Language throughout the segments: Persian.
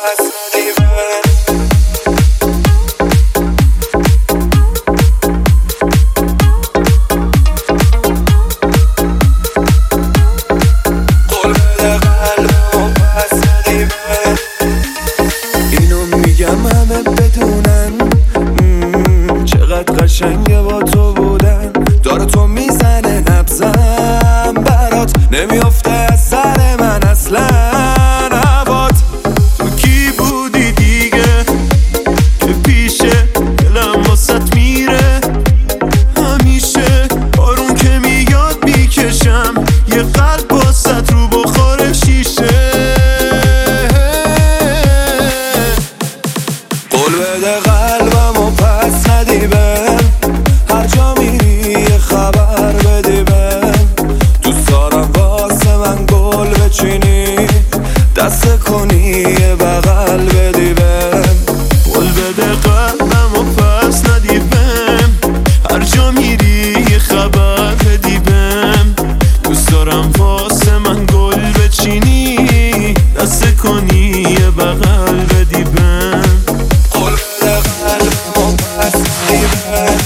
قشنگه با تو بودن داره تو میزنه نبزم برات نمیافته از سر من اصلا هوات تو کی بودی دیگه که پیشه دلم واسط میره همیشه بارون که میاد میکشم یه قلب واسط رو بخور شیشه قول بده قلبمو پس ندی بهم هر جا میری یه خبر بدی بهم دوست دارم واسه من گل بچینی دست کنی یه بغل بدی بهم قول بده قلبمو پس ندی بهم هر جا میری یه خبر بدی بهم دوست دارم واسه من گل بچینی دست کنی یه بغل بدی بهم قول بده قلبمو پس ندی بهم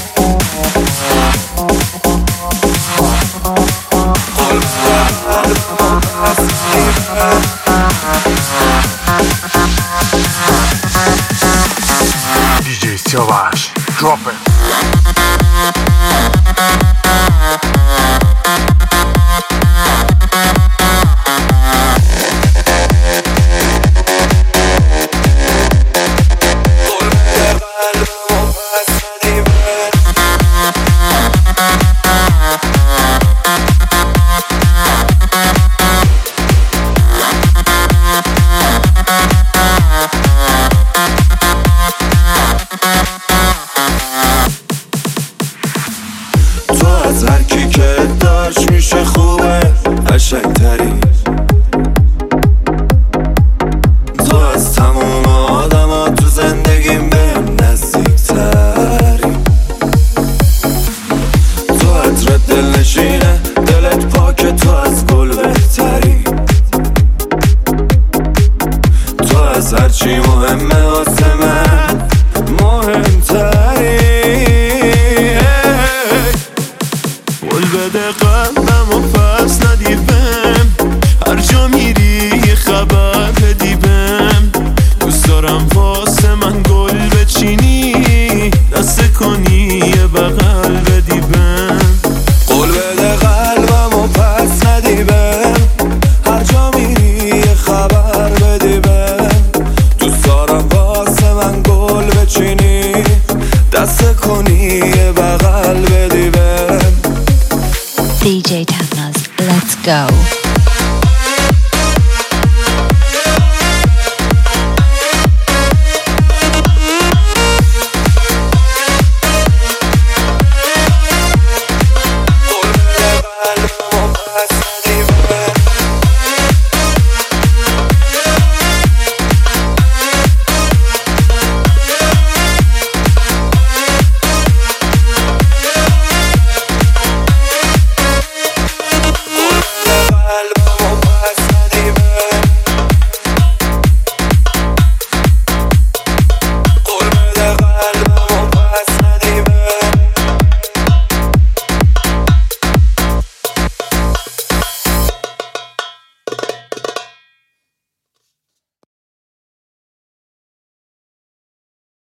DJ Siavash, drop it. از هر کی که داشت میشه خوبه قشنگتری تو از تموم آدم ها تو زندگیم بهم نزدیکتری تو عطرت دل نشینه دلت پاکه تو از گل بهتری تو از هرچی مهمه